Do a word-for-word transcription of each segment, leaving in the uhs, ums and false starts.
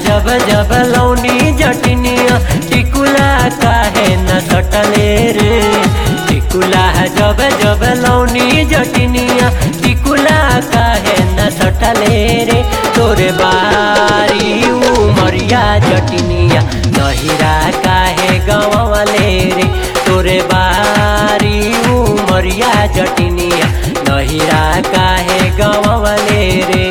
जब जब लौनी जटनिया टिकुला काहे न सटले रे। टिकुला जब जब लौनी जटनिया टिकुला काहे न सटले रे। तोरे बारी उमरिया जटनिया नहिरा काहे गंवले रे। तोरे बारी उमरिया जटनिया नहिरा काहे गंवले रे।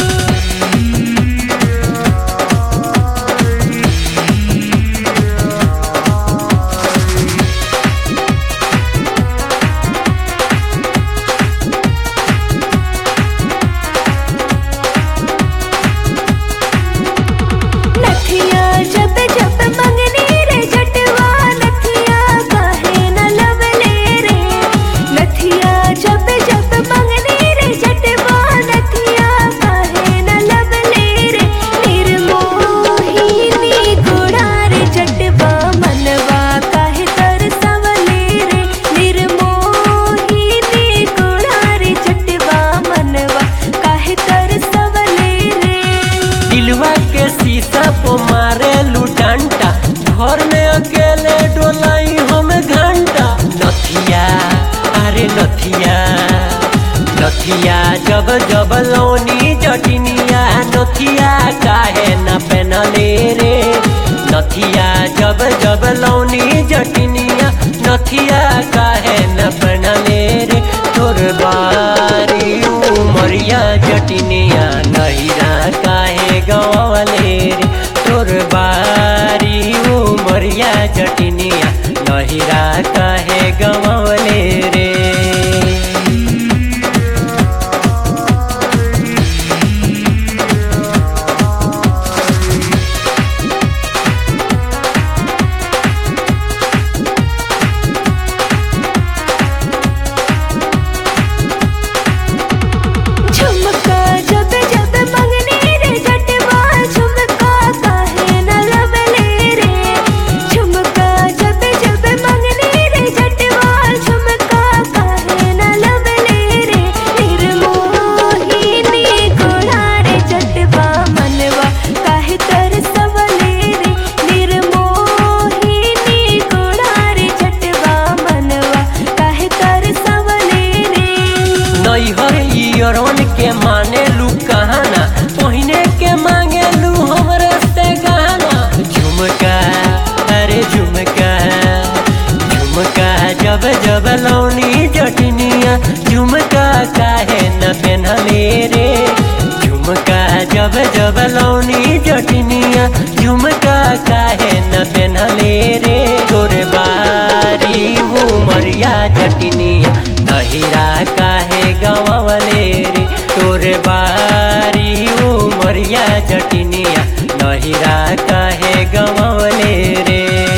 दिलवा के शीशा पो मारे लुटांटा घर में अकेले डोलाई हम घंटा। नथिया अरे नथिया नथिया जब जब लौनी जटनिया नथिया काहे न पहनले रे। नथिया जब जब लौनी जटनिया नथिया काहे न पहनले रे। तोर बारी उमरिया जटनिया नहिरा काहे गंवले रे। तोर बारी उमरिया जटनिया नहिरा काहे गंवले रे। नैहर के माने लू कहाना पहिने के मांगे लू हमरे से गहना। झुमका अरे झुमका झुमका जब जब लौनी जटनिया झुमका काहे न पहनले रे। झुमका जब जब लौनी जटनिया झुमका काहे न पहनले रे। तोरे बारी उमरिया जटनिया नहिरा काहे गंवले रे। तोरे बारी उमरिया जटनिया नहिरा काहे गंवले रे।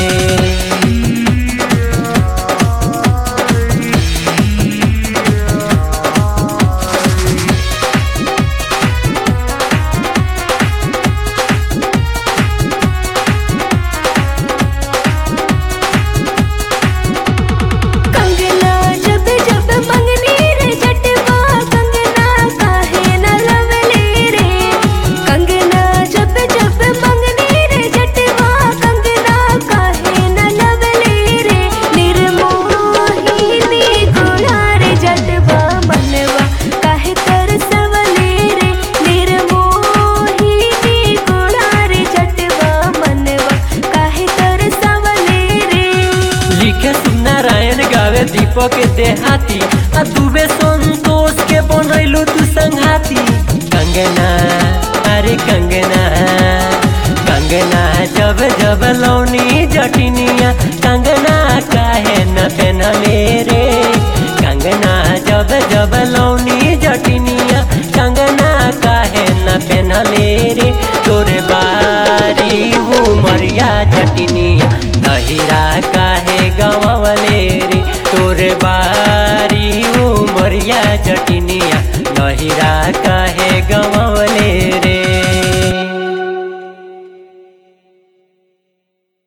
नारायण गावे दीपक देहाती आ दुबे संतोष के बनैलू तू संघाती। कंगना अरे कंगना कंगना जब जब लौनी जटनिया